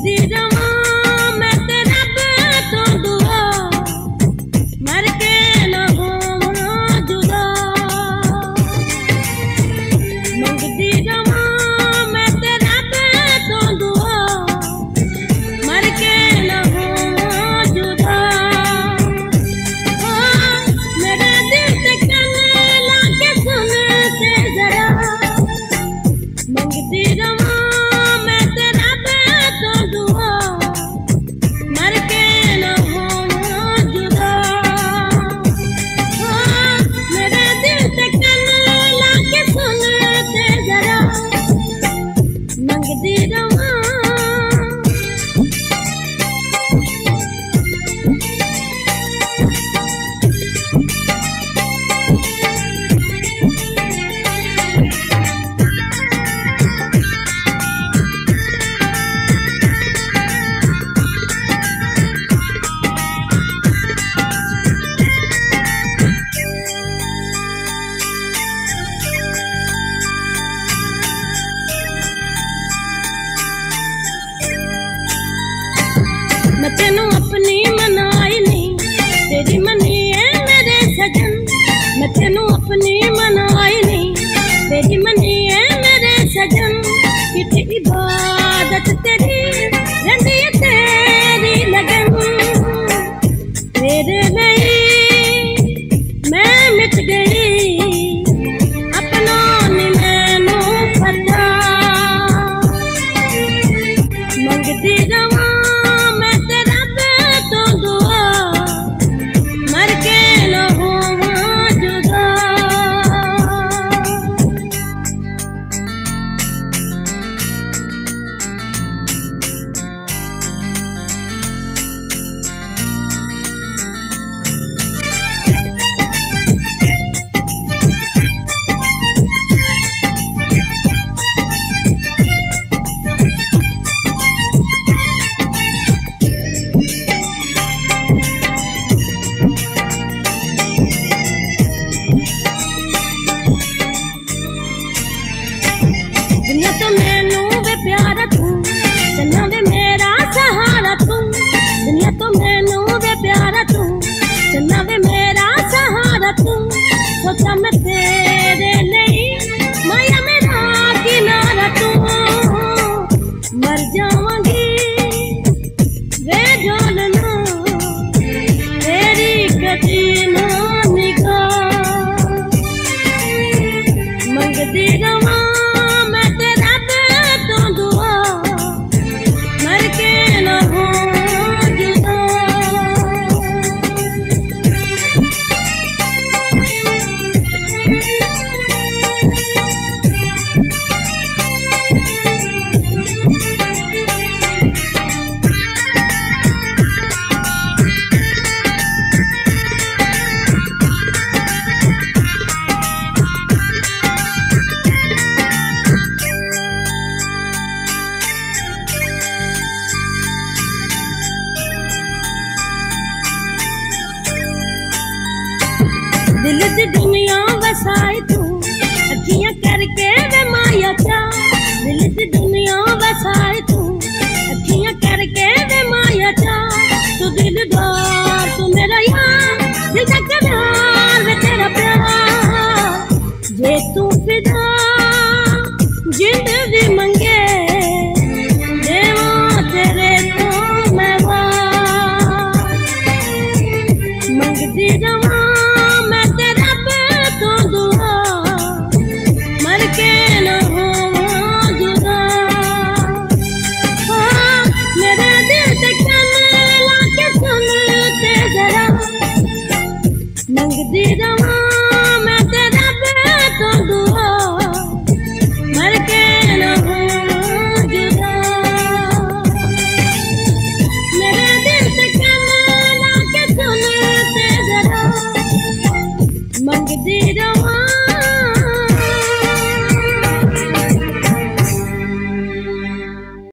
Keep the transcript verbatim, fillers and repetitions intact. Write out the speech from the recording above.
मंगदी रवां मैं ते रब तो दुआ, मर के ना होवां जुदा। मंगदी रवां मैं ते रब तो दुआ, मर के ना होवां जुदा। ओ मेरे दिल ते कन ला के सुन ते जरा, मंगदी रवां मैं ते रब तो दुआ, मर के ना होवां जुदा। ओ मेरे दिल ते कन ला के सुन ते जरा, मंगदी रवां। मैं तेनू अपनी मनाई नहीं, तेरी मनी है मेरे सजन। मैं तेनू अपनी मनाई नहीं, तेरी मनी है मेरे सजन। कितनी इबादत तेरी रंदी है तेरी लगन, तेरे नहीं मैं मिट गई, अपना नी मैनू पता। मंगदी रवां मैं ते रब तो दुआ, मर के ना होवां जुदा। दुनिया तो मैनू वे प्यारा तू, चन्ना वे मेरा सहारा तू। दुनिया तो मैनू वे प्यारा तू, चन्ना वे मेरा सहारा तू। सोचा मैं तेरे लिए माया मेरा किनारा तू, मर जावांगी वे जालना तेरी कटी ना निगाह। मंगदी रवां मैं ते रब तो दुआ, मर के ना होवां जुदा। दिल दी दुनिया वसाई तू, अखियां करके वे माया चा। दिल दी दुनिया वसाई तू, अखियां करके वे माया चा। तू दिलदार तू मेरा यार, दिल का करार वे तेरा प्यार। जे तू फिदा जिंद भी मंग